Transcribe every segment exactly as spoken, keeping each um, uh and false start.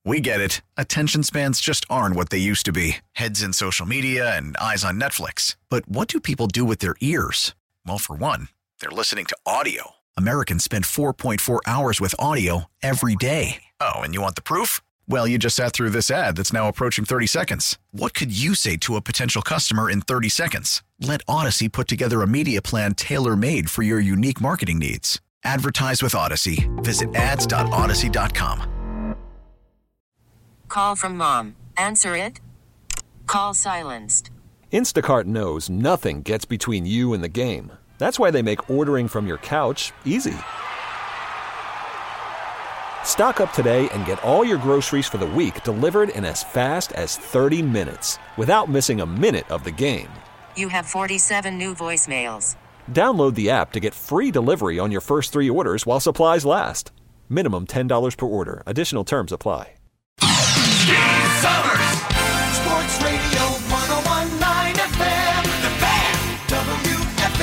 We get it. Attention spans just aren't what they used to be. Heads in social media and eyes on Netflix. But what do people do with their ears? Well, for one, they're listening to audio. Americans spend four point four hours with audio every day. Oh, and you want the proof? Well, you just sat through this ad that's now approaching thirty seconds. What could you say to a potential customer in thirty seconds? Let Odyssey put together a media plan tailor-made for your unique marketing needs. Advertise with Odyssey. Visit ads dot odyssey dot com. Call from mom. Answer it. Call silenced. Instacart knows nothing gets between you and the game. That's why they make ordering from your couch easy. Stock up today and get all your groceries for the week delivered in as fast as thirty minutes without missing a minute of the game. You have forty-seven new voicemails. Download the app to get free delivery on your first three orders while supplies last. Minimum ten dollars per order. Additional terms apply. Steve Summers, Sports Radio one oh one point nine F M, The Fan, W F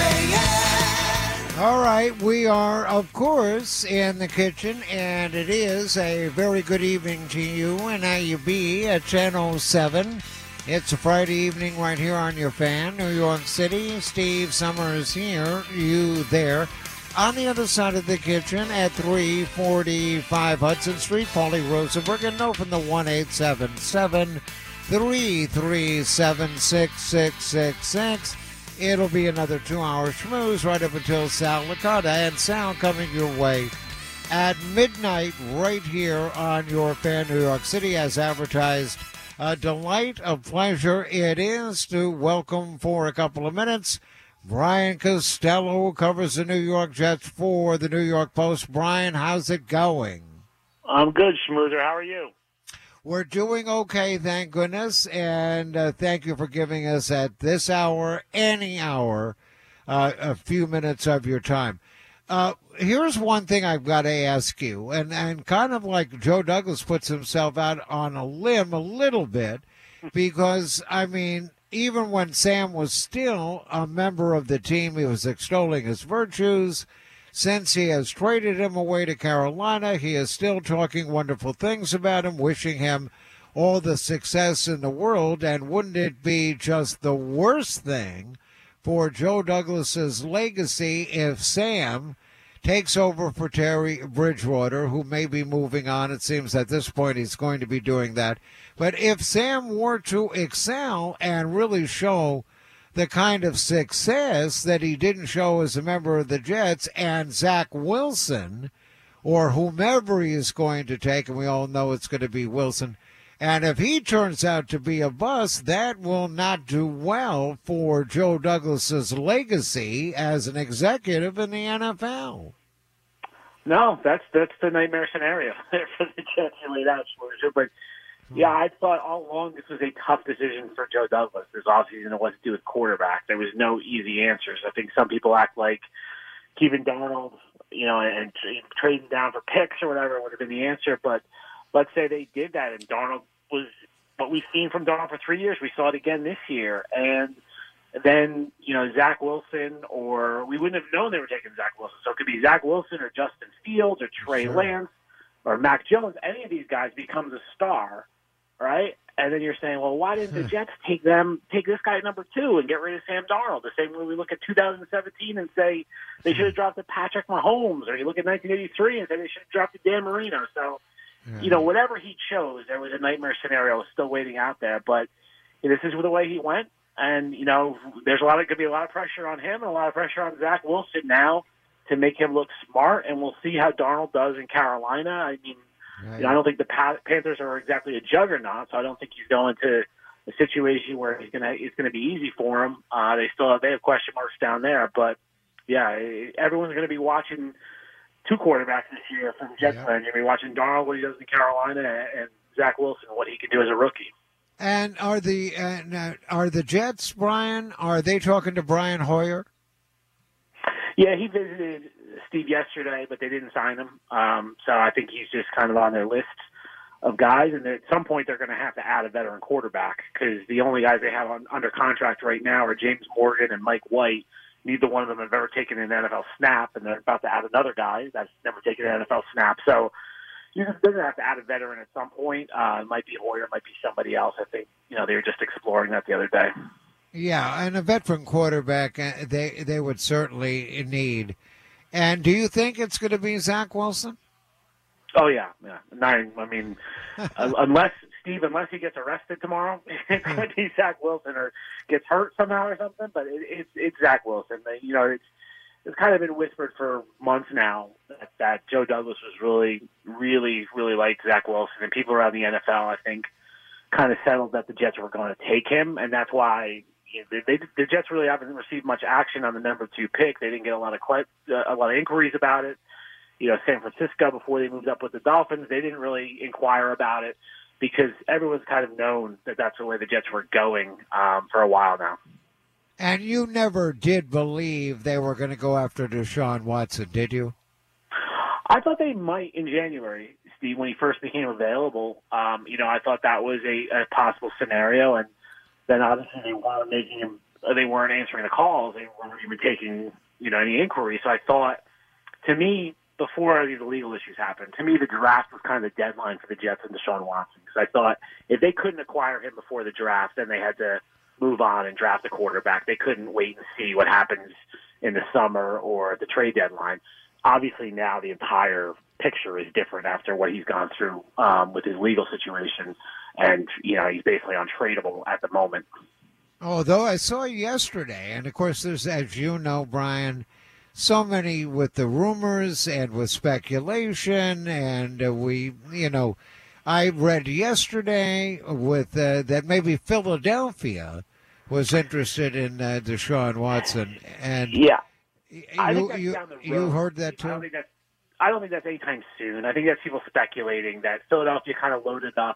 A N. All right, we are, of course, in the kitchen, and it is a very good evening to you and A U B at ten oh seven. It's a Friday evening right here on your Fan, New York City. Steve Summers here, you there. On the other side of the kitchen at three forty-five Hudson Street, Paulie Rosenberg, and open the one eight seven seven, three three seven, six six six six. It'll be another two-hour schmooze right up until Sal Licata, and Sal coming your way at midnight right here on your Fan New York City as advertised. A delight, a pleasure it is to welcome for a couple of minutes Brian Costello, covers the New York Jets for the New York Post. Brian, how's it going? I'm good, Schmoozer. How are you? We're doing okay, thank goodness, and uh, thank you for giving us at this hour, any hour, uh, a few minutes of your time. Uh, here's one thing I've got to ask you, and, and kind of like Joe Douglas puts himself out on a limb a little bit, because, I mean, even when Sam was still a member of the team, he was extolling his virtues. Since he has traded him away to Carolina, he is still talking wonderful things about him, wishing him all the success in the world. And wouldn't it be just the worst thing for Joe Douglas's legacy if Sam takes over for Terry Bridgewater, who may be moving on? It seems at this point he's going to be doing that. But if Sam were to excel and really show the kind of success that he didn't show as a member of the Jets, and Zach Wilson, or whomever he is going to take, and we all know it's going to be Wilson, and if he turns out to be a bust, that will not do well for Joe Douglas's legacy as an executive in the N F L. No, that's that's the nightmare scenario for the Jets you laid out, Schmoozer. But yeah, I thought all along this was a tough decision for Joe Douglas. This offseason, it was to do with quarterback. There was no easy answers. I think some people act like keeping Darnold, you know, and trading down for picks or whatever would have been the answer. But let's say they did that, and Darnold was what we've seen from Darnold for three years. We saw it again this year, and then, you know, Zach Wilson, or we wouldn't have known they were taking Zach Wilson. So it could be Zach Wilson or Justin Fields or Trey sure. Lance or Mac Jones. Any of these guys becomes a star, right? And then you're saying, well, why didn't the Jets take them, take this guy at number two and get rid of Sam Darnold? The same way we look at two thousand seventeen and say they should have drafted Patrick Mahomes, or you look at nineteen eighty-three and say they should have drafted Dan Marino. So, yeah. you know, whatever he chose, there was a nightmare scenario still waiting out there. But this is the way he went. And, you know, there's a lot of, going to be a lot of pressure on him and a lot of pressure on Zach Wilson now to make him look smart. And we'll see how Darnold does in Carolina. I mean, right. you know, I don't think the Panthers are exactly a juggernaut, so I don't think he's going to a situation where he's going to, it's going to be easy for him. Uh, they still have, they have question marks down there. But, yeah, everyone's going to be watching two quarterbacks this year from Jets fans. You're going to be watching Darnold, what he does in Carolina, and Zach Wilson, what he can do as a rookie. And are the uh, are the Jets, Brian, are they talking to Brian Hoyer? Yeah, he visited Steve yesterday, but they didn't sign him. Um, so I think he's just kind of on their list of guys. And at some point they're going to have to add a veteran quarterback, because the only guys they have on, under contract right now are James Morgan and Mike White. Neither one of them have ever taken an N F L snap, and they're about to add another guy that's never taken an N F L snap. So, you're going to have to add a veteran at some point. Uh, it might be Hoyer, it might be somebody else. I think, you know, they were just exploring that the other day. Yeah, and a veteran quarterback uh, they they would certainly need. And do you think it's going to be Zach Wilson? Oh, yeah. yeah. Nine, I mean, uh, unless, Steve, unless he gets arrested tomorrow, it could be Zach Wilson or gets hurt somehow or something, but it, it's, it's Zach Wilson. You know, it's, it's kind of been whispered for months now that, that Joe Douglas was really, really, really liked Zach Wilson. And people around the N F L, I think, kind of settled that the Jets were going to take him, and that's why you know, they, they, the Jets really haven't received much action on the number two pick. They didn't get a lot of uh, a lot of inquiries about it. You know, San Francisco, before they moved up with the Dolphins, they didn't really inquire about it because everyone's kind of known that that's the way the Jets were going um, for a while now. And you never did believe they were going to go after Deshaun Watson, did you? I thought they might in January, Steve, when he first became available. Um, you know, I thought that was a, a possible scenario, and then obviously they weren't making him. They weren't answering the calls. They weren't even taking, you know, any inquiries. So I thought, to me, before any of the legal issues happened, to me the draft was kind of the deadline for the Jets and Deshaun Watson. Because I thought if they couldn't acquire him before the draft, then they had to move on and draft a quarterback. They couldn't wait and see what happens in the summer or the trade deadline. Obviously now the entire picture is different after what he's gone through um, with his legal situation. And, you know, he's basically untradeable at the moment. Although I saw yesterday, and of course there's, as you know, Brian, so many with the rumors and with speculation, and uh, we, you know, I read yesterday with uh, that maybe Philadelphia was interested in uh, Deshaun Watson, and yeah, you, I think that's you, down the road. you heard that too. I don't think that's, I don't think that's anytime soon. I think that's people speculating that Philadelphia kind of loaded up.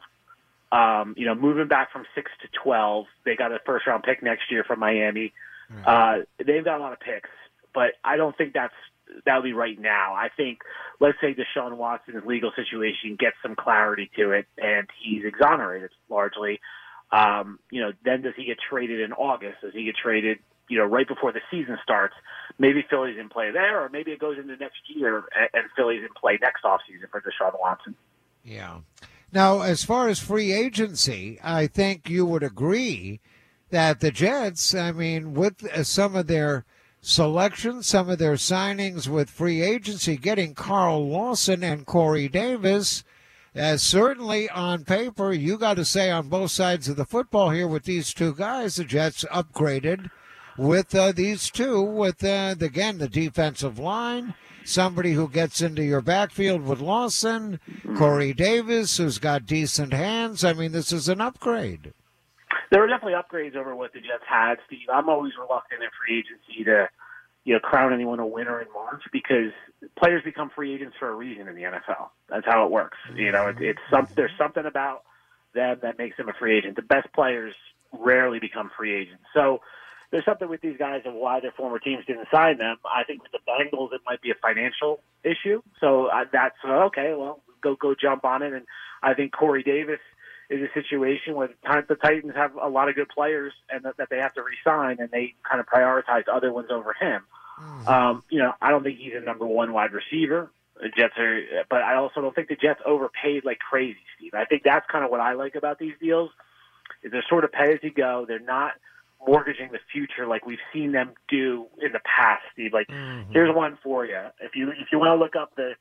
Um, you know, moving back from six to twelve, they got a first round pick next year from Miami. Right. Uh, they've got a lot of picks, but I don't think that's that'll be right now. I think, let's say Deshaun Watson's legal situation gets some clarity to it, and he's exonerated largely. Um, you know, then does he get traded in August? Does he get traded, you know, right before the season starts? Maybe Philly's in play there, or maybe it goes into next year and, and Philly's in play next offseason for Deshaun Watson. Yeah. Now, as far as free agency, I think you would agree that the Jets, I mean, with some of their selections, some of their signings with free agency, getting Carl Lawson and Corey Davis, uh, certainly on paper, you got to say on both sides of the football here with these two guys, the Jets upgraded with uh, these two, with, uh, again, the defensive line, somebody who gets into your backfield with Lawson, Corey Davis, who's got decent hands. I mean, this is an upgrade. There were definitely upgrades over what the Jets had, Steve. I'm always reluctant in free agency to, you know, crown anyone a winner in March because players become free agents for a reason in the N F L. That's how it works. You know, it, it's some, there's something about them that makes them a free agent. The best players rarely become free agents. So there's something with these guys of why their former teams didn't sign them. I think with the Bengals, it might be a financial issue. So uh, that's uh, okay. Well, go go jump on it. And I think Corey Davis is a situation where the Titans have a lot of good players and that, that they have to re-sign, and they kind of prioritize other ones over him. Mm-hmm. Um, you know, I don't think he's a number one wide receiver. The Jets are, but I also don't think the Jets overpaid like crazy, Steve. I think that's kind of what I like about these deals. Is they're sort of pay as you go. They're not mortgaging the future like we've seen them do in the past, Steve. Like, mm-hmm. Here's one for you. If you if you want to look up the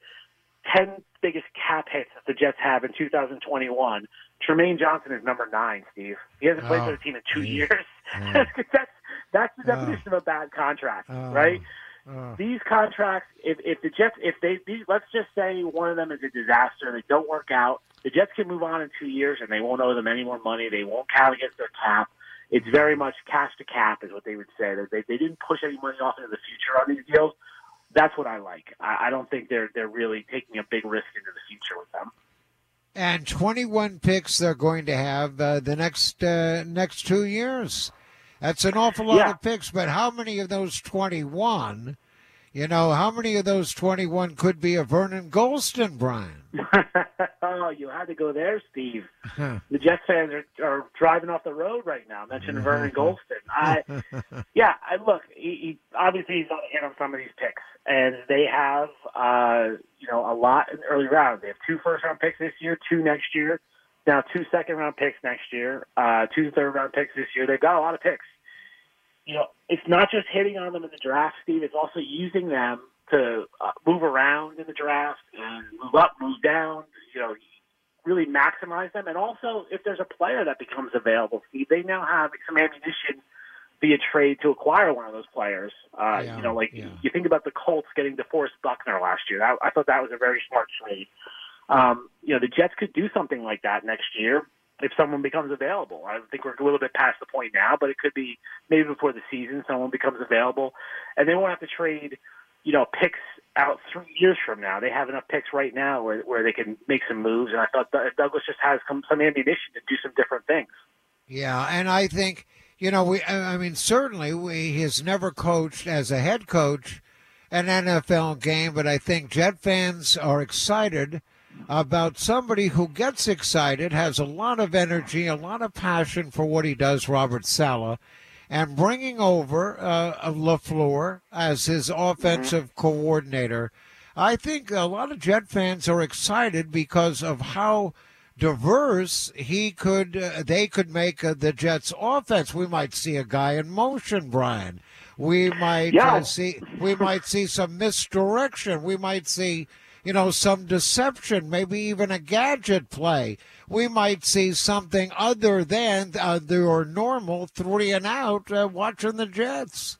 ten biggest cap hits that the Jets have in two thousand twenty-one, Tremaine Johnson is number nine, Steve. He hasn't played oh, for the team in two geez. years. Mm. that's that's the definition oh. of a bad contract, oh. right? Oh. These contracts, if if the Jets, if they, these, let's just say one of them is a disaster, they don't work out, the Jets can move on in two years and they won't owe them any more money. They won't count against their cap. It's very much cash to cap is what they would say. They they didn't push any money off into the future on these deals. That's what I like. I, I don't think they're they're really taking a big risk into the future with them. And twenty-one picks they're going to have uh, the next uh, next two years. That's an awful lot yeah. of picks, but how many of those twenty-one You know, how many of those twenty-one could be a Vernon Golston, Brian? Oh, you had to go there, Steve. The Jets fans are, are driving off the road right now, mentioning Vernon Golston. I, yeah, I look, he, he, obviously he's not hit on some of these picks, and they have, uh, you know, a lot in the early rounds. They have two first-round picks this year, two next year, now two second-round picks next year, uh, two third-round picks this year. They've got a lot of picks. You know, it's not just hitting on them in the draft, Steve. It's also using them to uh, move around in the draft and move up, move down, you know, really maximize them. And also, if there's a player that becomes available, Steve, they now have some ammunition via trade to acquire one of those players. Uh, Yeah, you know, like yeah. you think about the Colts getting DeForest Buckner last year. That, I thought that was a very smart trade. Um, you know, the Jets could do something like that next year if someone becomes available. I think we're a little bit past the point now, but it could be maybe before the season someone becomes available. And they won't have to trade, you know, picks out three years from now. They have enough picks right now where where they can make some moves. And I thought Douglas just has some, some ammunition to do some different things. Yeah, and I think, you know, we. I mean, certainly we, he has never coached as a head coach an N F L game, but I think Jet fans are excited about somebody who gets excited, has a lot of energy, a lot of passion for what he does, Robert Saleh, and bringing over uh, LaFleur as his offensive coordinator. I think a lot of Jet fans are excited because of how diverse he could, uh, they could make uh, the Jets' offense. We might see a guy in motion, Brian. We might Yeah. uh, see, we might see some misdirection. We might see, you know, some deception, maybe even a gadget play. We might see something other than uh, your normal three and out uh, watching the Jets.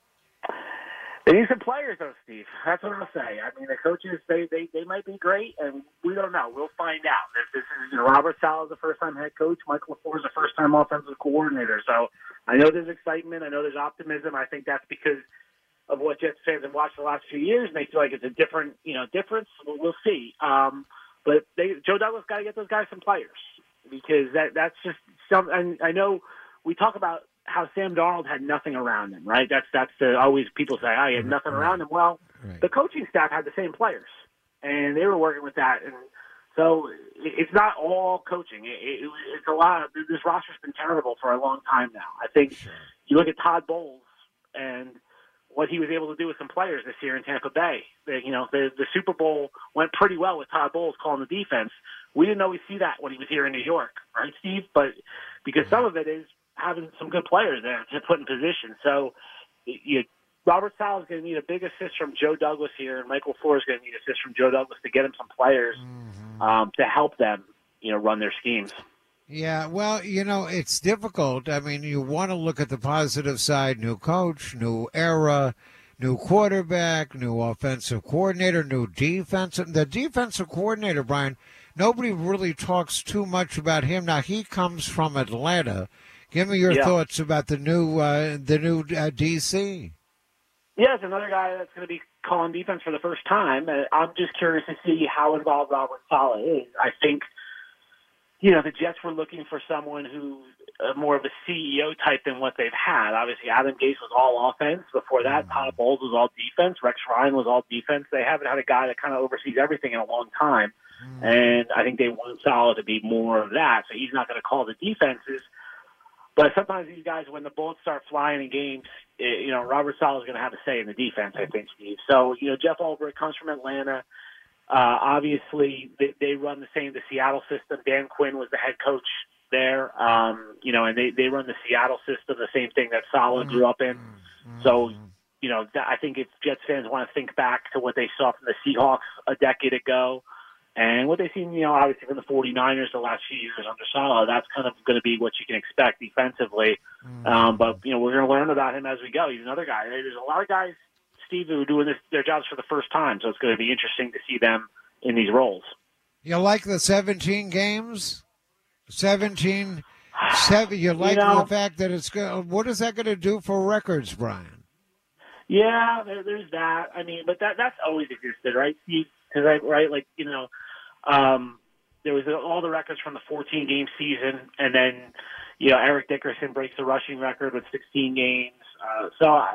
They need some players, though, Steve. That's what I'll say. I mean, the coaches, they, they, they might be great, and we don't know. We'll find out. If this is, you know, Robert Saleh is the first-time head coach. Michael LaFleur is the first-time offensive coordinator. So I know there's excitement. I know there's optimism. I think that's because of what Jets fans have watched the last few years, and they feel like it's a different, you know, difference. We'll, we'll see. Um, but they, Joe Douglas got to get those guys some players because that that's just some. And I know we talk about how Sam Darnold had nothing around him, right? That's that's the, always people say, oh, he had nothing around him. Well, Right. the coaching staff had the same players, and they were working with that. And so it, it's not all coaching. It, it, it's a lot. Of, this roster's been terrible for a long time now. I think you look at Todd Bowles and what he was able to do with some players this year in Tampa Bay. The, you know, the, the Super Bowl went pretty well with Todd Bowles calling the defense. We didn't always see that when he was here in New York, right, Steve? But because some of it is having some good players there to put in position. So you, Robert Saleh is going to need a big assist from Joe Douglas here, and Michael LaFleur is going to need assist from Joe Douglas to get him some players Mm-hmm. um, to help them, you know, run their schemes. Yeah, well, you know, it's difficult. I mean, you want to look at the positive side, new coach, new era, new quarterback, new offensive coordinator, new defensive. The defensive coordinator, Brian, nobody really talks too much about him. Now, he comes from Atlanta. Give me your Yeah. thoughts about the new uh, the new uh, D C. Yeah, it's another guy that's going to be calling defense for the first time. Uh, I'm just curious to see how involved Robert Saleh is. I think, you know, the Jets were looking for someone who uh, more of a C E O type than what they've had. Obviously, Adam Gase was all offense. Before that, Todd Bowles was all defense. Rex Ryan was all defense. They haven't had a guy that kind of oversees everything in a long time. And I think they want Saleh to be more of that. So he's not going to call the defenses. But sometimes these guys, when the bullets start flying in games, it, you know, Robert Saleh is going to have a say in the defense, I think, Steve. So, you know, Jeff Ulbrich comes from Atlanta. Uh, obviously, they, they run the same, the Seattle system. Dan Quinn was the head coach there, um, you know, and they, they run the Seattle system, the same thing that Saleh grew up in. So, you know, that, I think if Jets fans want to think back to what they saw from the Seahawks a decade ago, and what they've seen, you know, obviously from the 49ers the last few years under Saleh, that's kind of going to be what you can expect defensively. Mm. Um, but, you know, we're going to learn about him as we go. He's another guy. There's a lot of guys, Steve, who are doing this, their jobs for the first time, so it's going to be interesting to see them in these roles. You like the seventeen games? seventeen, seven, you like you know, the fact that it's going, what is that going to do for records, Brian? Yeah, there, there's that. I mean, but that that's always existed, right, Steve? Because I right, like you know, um, there was all the records from the fourteen game season, and then you know Eric Dickerson breaks the rushing record with sixteen games. Uh, so I,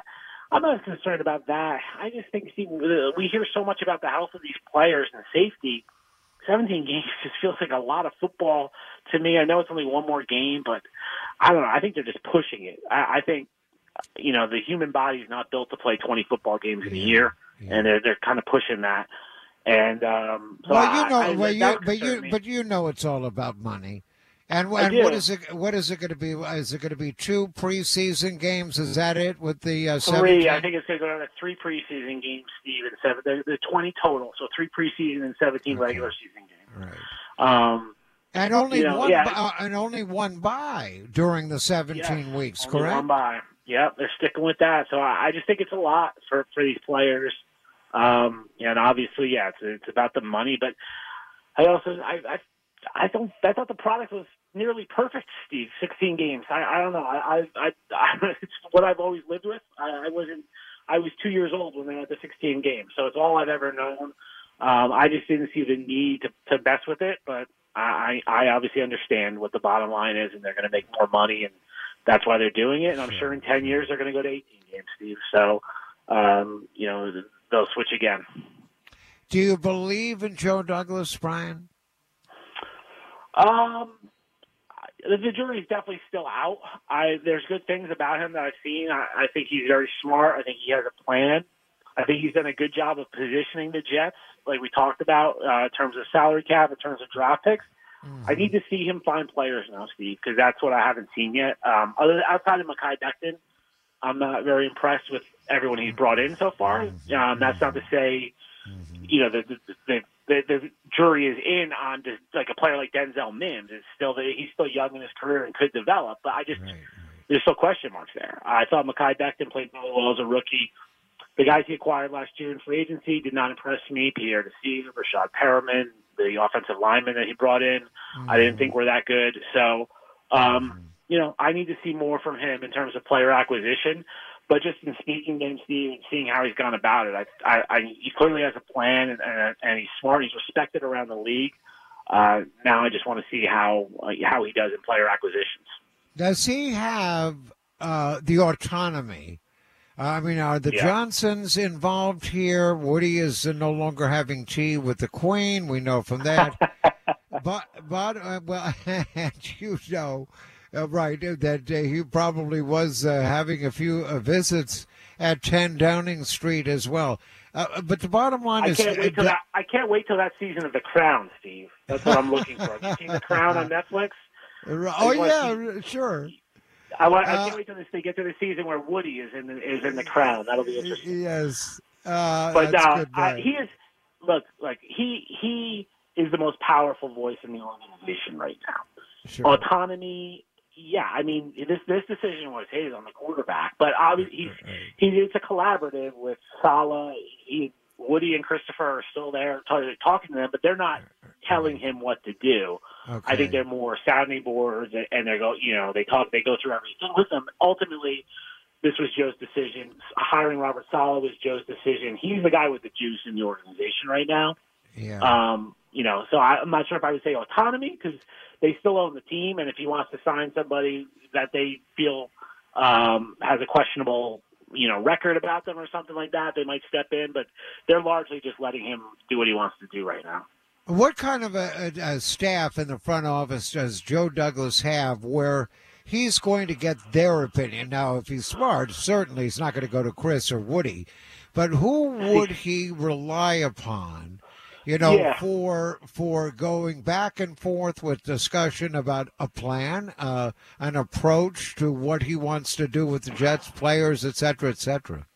I'm not concerned about that. I just think, Steve, we hear so much about the health of these players and safety. seventeen games just feels like a lot of football to me. I know it's only one more game, but I don't know. I think they're just pushing it. I, I think, you know, the human body is not built to play twenty football games in a year, yeah. and they're they're kind of pushing that. And um, so well, you know, I, I, well, you, but you, me. but you know, it's all about money. And, and what is it? What is it going to be? Is it going to be two preseason games? Is that it with the uh, three? seventeen? I think it's going to go down to three preseason games, Steve, and seven. They're, they're twenty total, so three preseason and seventeen okay. regular season games. Right. Um, and only you know, one. Yeah. Uh, and only one bye during the seventeen yeah, weeks. Only correct. One bye. Yep, they're sticking with that. So I, I just think it's a lot for for these players. Um, and obviously, yeah, it's it's about the money, but I also I I, I don't I thought the product was nearly perfect, Steve. sixteen games. I, I don't know. I, I, I, it's what I've always lived with. I, I wasn't. I was two years old when they went to sixteen games, so it's all I've ever known. Um, I just didn't see the need to, to mess with it, but I, I obviously understand what the bottom line is, and they're going to make more money, and that's why they're doing it. And I'm sure in ten years they're going to go to eighteen games, Steve. So, um, you know, they'll switch again. Do you believe in Joe Douglas, Brian? Um. The jury is definitely still out. I there's good things about him that I've seen. I, I think he's very smart. I think he has a plan. I think he's done a good job of positioning the Jets, like we talked about, uh, in terms of salary cap, in terms of draft picks. Mm-hmm. I need to see him find players now, Steve, because that's what I haven't seen yet. Um, other outside of Mekhi Becton, I'm not very impressed with everyone he's brought in so far. Um, that's not to say, you know, the the, the The, the jury is in on just like a player like Denzel Mims. It's still the, he's still young in his career and could develop, but I just right, right. there's still question marks there. I thought Mekhi Becton played very well as a rookie. The guys he acquired last year in free agency did not impress me. Pierre Desir, Rashad Perriman, the offensive lineman that he brought in, mm-hmm. I didn't think were that good. So, um, mm-hmm. you know, I need to see more from him in terms of player acquisition. But just in speaking to him, Steve, and seeing how he's gone about it, I, I, I, he clearly has a plan, and, and, and he's smart. He's respected around the league. Uh, now I just want to see how uh, how he does in player acquisitions. Does he have uh, the autonomy? I mean, are the yeah. Johnsons involved here? Woody is no longer having tea with the Queen. We know from that. but, but uh, well, and you know, Uh, right, that uh, he probably was uh, having a few uh, visits at ten Downing Street as well. Uh, but the bottom line I is, can't wait till uh, that, I can't wait till that season of The Crown, Steve. That's what I'm looking for. Have you seen The Crown on Netflix? Oh yeah, see, sure. I want. I can't uh, wait till this, they get to the season where Woody is in the, is in The Crown. That'll be interesting. Yes, uh, but that's uh, good, uh, he is. Look, like he he is the most powerful voice in the organization right now. Sure. Autonomy. Yeah, I mean, this this decision was his on the quarterback, but obviously he's, he, it's a collaborative with Saleh. He, Woody and Christopher are still there t- talking to them, but they're not telling him what to do. Okay. I think they're more sounding boards, and they go, you know, they talk, they go through everything with them. Ultimately, this was Joe's decision. Hiring Robert Saleh was Joe's decision. He's the guy with the juice in the organization right now. Yeah. Um, you know, so I, I'm not sure if I would say autonomy because they still own the team, and if he wants to sign somebody that they feel um, has a questionable, you know, record about them or something like that, they might step in. But they're largely just letting him do what he wants to do right now. What kind of a, a, a staff in the front office does Joe Douglas have where he's going to get their opinion? Now, if he's smart, certainly he's not going to go to Chris or Woody. But who would he rely upon? You know, yeah. for for going back and forth with discussion about a plan, uh, an approach to what he wants to do with the Jets, players, et cetera, et cetera.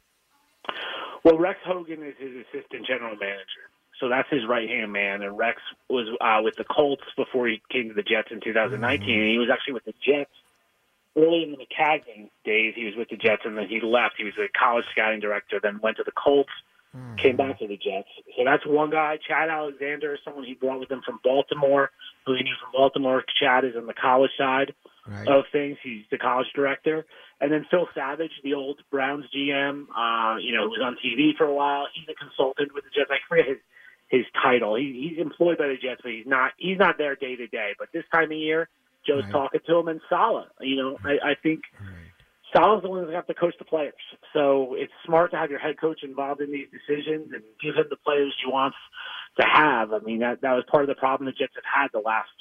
Well, Rex Hogan is his assistant general manager, so that's his right-hand man. And Rex was uh, with the Colts before he came to the Jets in two thousand nineteen. Mm-hmm. And he was actually with the Jets early in the McCagnon days. He was with the Jets, and then he left. He was a college scouting director, then went to the Colts. Mm-hmm. Came back to the Jets. So that's one guy. Chad Alexander is someone he brought with him from Baltimore, who he knew from Baltimore. Chad is on the college side right. of things. He's the college director. And then Phil Savage, the old Browns G M, uh, you know, who was on T V for a while. He's a consultant with the Jets. I forget his, his title. He, he's employed by the Jets, but he's not he's not there day to day. But this time of year, Joe's right. talking to him. And Saleh, you know, right. I, I think – Salah's the one who's got to coach the players. So it's smart to have your head coach involved in these decisions and give him the players he wants to have. I mean, that that was part of the problem the Jets have had the last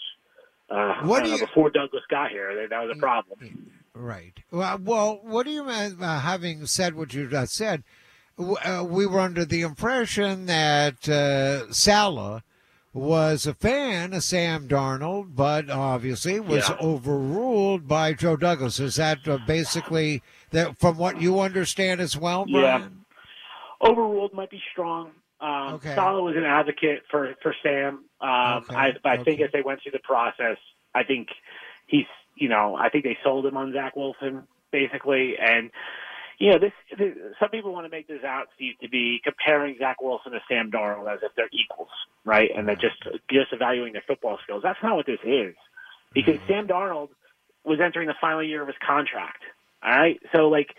uh, What I do don't know, you- before Douglas got here. That, that was a problem. Right. Well, well what do you mean, uh, having said what you just said, w- uh, we were under the impression that uh, Salah was a fan of Sam Darnold, but obviously was Yeah. overruled by Joe Douglas. Is that uh, basically, that from what you understand as well, Brian? Yeah. Overruled might be strong. Um, Okay. Salah was an advocate for, for Sam. Um, Okay, I, I think okay. as they went through the process, I think he's, you know, I think they sold him on Zach Wilson, basically. And, you know, this, this some people want to make this out, Steve, to be comparing Zach Wilson to Sam Darnold as if they're equals, right? And they're just, just evaluating their football skills. That's not what this is. Because Mm-hmm. Sam Darnold was entering the final year of his contract, all right? So, like,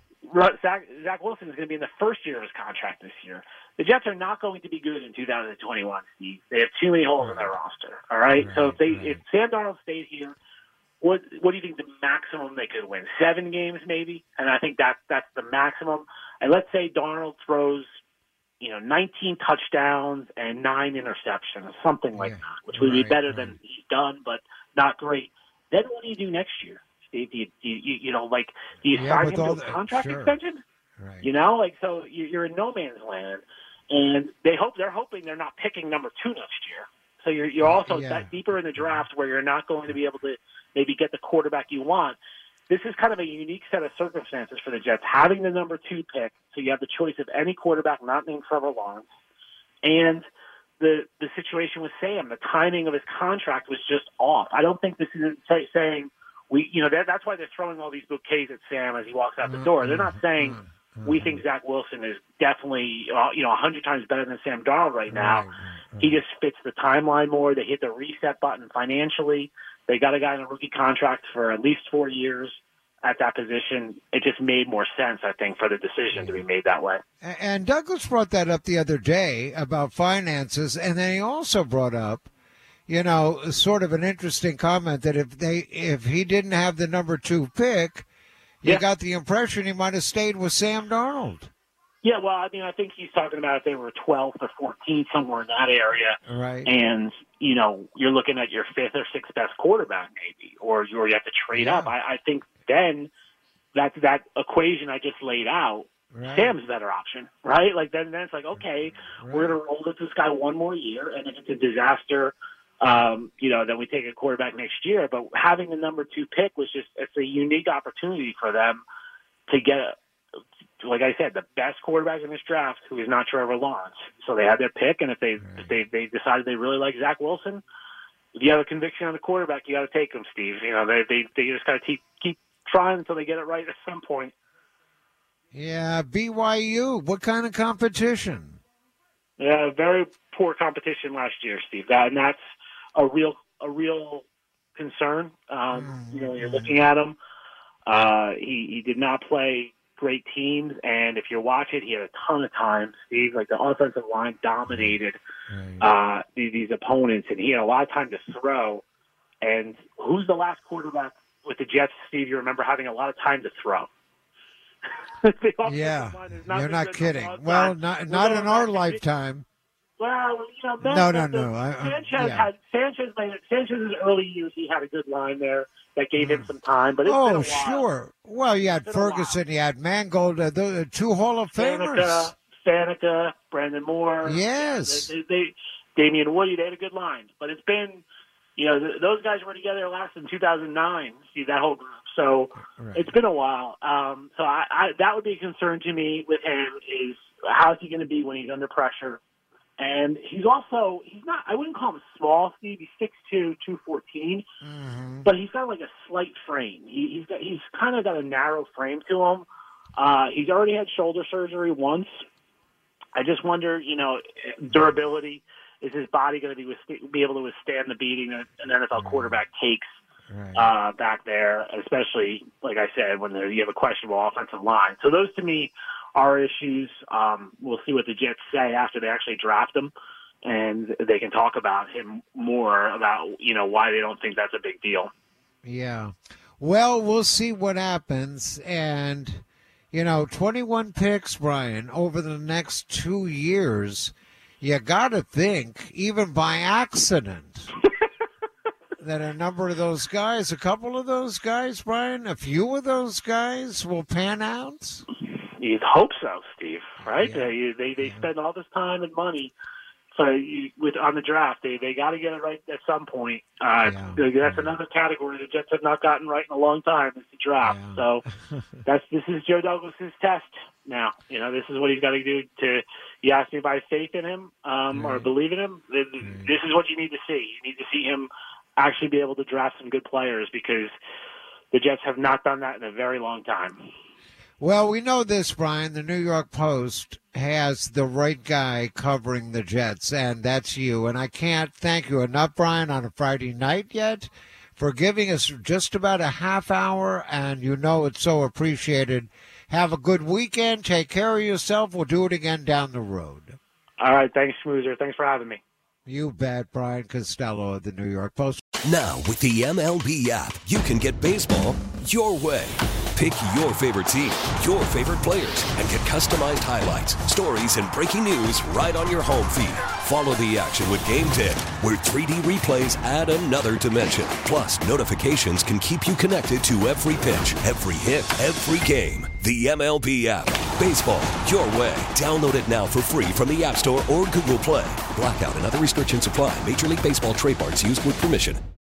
Zach, Zach Wilson is going to be in the first year of his contract this year. The Jets are not going to be good in two thousand twenty-one, Steve. They have too many holes in their roster. All right, Right, so if they right. if Sam Darnold stayed here, what what do you think the maximum they could win? Seven games, maybe. And I think that that's the maximum. And let's say Darnold throws, you know, nineteen touchdowns and nine interceptions, something like Yeah, that, which would be right, better right. than he's done, but not great. Then what do you do next year, Steve? Do you, do you, you know, like, do you Yeah, sign with him to all a the- contract sure. extension? Right. You know, like, so you- you're in no man's land, and they hope they're hoping they're not picking number two next year. So you're you're also Yeah. that deeper in the draft where you're not going to be able to maybe get the quarterback you want. This is kind of a unique set of circumstances for the Jets, having the number two pick, so you have the choice of any quarterback not named Trevor Lawrence, and the the situation with Sam, the timing of his contract was just off. I don't think this is say, saying we, you know, that, that's why they're throwing all these bouquets at Sam as he walks out the door. They're not saying we think Zach Wilson is definitely, uh, you know, a hundred times better than Sam Darnold right now. Right, right, right. He just fits the timeline more. They hit the reset button financially. They got a guy in a rookie contract for at least four years at that position. It just made more sense, I think, for the decision to be made that way. A- And Douglas brought that up the other day about finances, and then he also brought up, you know, sort of an interesting comment that if they if he didn't have the number two pick, you Yeah. got the impression he might have stayed with Sam Darnold. Yeah, well, I mean, I think he's talking about if they were twelfth or fourteenth, somewhere in that area. Right. And, you know, you're looking at your fifth or sixth best quarterback maybe, or you or you have to trade Yeah. up. I, I think then that that equation I just laid out, Right. Sam's a better option, right? Like then, then it's like, okay, Right. we're going to roll with this guy one more year, and if it's a disaster, um, you know, then we take a quarterback next year. But having the number two pick was just, it's a unique opportunity for them to get, like I said, the best quarterback in this draft who is not Trevor Lawrence. So they had their pick, and if they if they, they decided they really like Zach Wilson, if you have a conviction on the quarterback, you got to take him, Steve. You know, they they, they just got to keep, keep trying until they get it right at some point. Yeah, B Y U. What kind of competition? Yeah, very poor competition last year, Steve. That and that's a real a real concern. Um, you know, when you're looking at him, uh, he he did not play great teams, and if you watch it, he had a ton of time, Steve. Like the offensive line dominated uh, these, these opponents, and he had a lot of time to throw. And who's the last quarterback with the Jets, Steve? You remember having a lot of time to throw. The offensive Yeah, line has you're been not good kidding. for a long Well, time. not We're not going in back our to- lifetime. Well, you know, Ben, No, no, the- no, I- I- Sanchez yeah. had Sanchez made it. Sanchez's early years, he had a good line there that gave him some time. But it's been a Oh, while. sure. Well, you had It's been a Ferguson, you had Mangold, uh, the two Hall of Famers. Faneca, Faneca, Brandon Moore. Yes. They, they, Damian Woody, they had a good line. But it's been, you know, th- those guys were together last in two thousand nine, see, that whole group. So Right. it's been a while. Um, so I, I, that would be a concern to me with him is how's he going to be when he's under pressure? And he's also, he's not, I wouldn't call him small, Steve. He's six two, two fourteen, Mhm. but he's got like a slight frame. He, he's got, he's kind of got a narrow frame to him. Uh, he's already had shoulder surgery once. I just wonder, you know, durability. Is his body going to be with, be able to withstand the beating that an N F L quarterback takes Right. uh, back there, especially, like I said, when there, you have a questionable offensive line. So those, to me, are issues. Um, we'll see what the Jets say after they actually draft him, and they can talk about him more about, you know, why they don't think that's a big deal. Yeah. Well, we'll see what happens. And, you know, twenty-one picks, Brian, over the next two years, you got to think, even by accident, that a number of those guys, a couple of those guys, Brian, a few of those guys will pan out? You'd hope so, Steve, right? Yeah. They, they, they Yeah. spend all this time and money So you, with on the draft, they they got to get it right at some point. Uh, Yeah. That's another category the Jets have not gotten right in a long time. Is the draft. Yeah. So that's this is Joe Douglas's test now. You know, this is what he's got to do. To you ask me if I have faith in him um, or Right. believe in him. This this is what you need to see. You need to see him actually be able to draft some good players because the Jets have not done that in a very long time. Well, we know this, Brian. The New York Post has the right guy covering the Jets, and that's you. And I can't thank you enough, Brian, on a Friday night yet for giving us just about a half hour, and you know it's so appreciated. Have a good weekend. Take care of yourself. We'll do it again down the road. All right. Thanks, Schmoozer. Thanks for having me. You bet, Brian Costello of the New York Post. Now, with the M L B app, you can get baseball your way. Pick your favorite team, your favorite players, and get customized highlights, stories, and breaking news right on your home feed. Follow the action with Game Tip, where three D replays add another dimension. Plus, notifications can keep you connected to every pitch, every hit, every game. The M L B app. Baseball your way. Download it now for free from the App Store or Google Play. Blackout and other restrictions apply. Major League Baseball trademarks used with permission.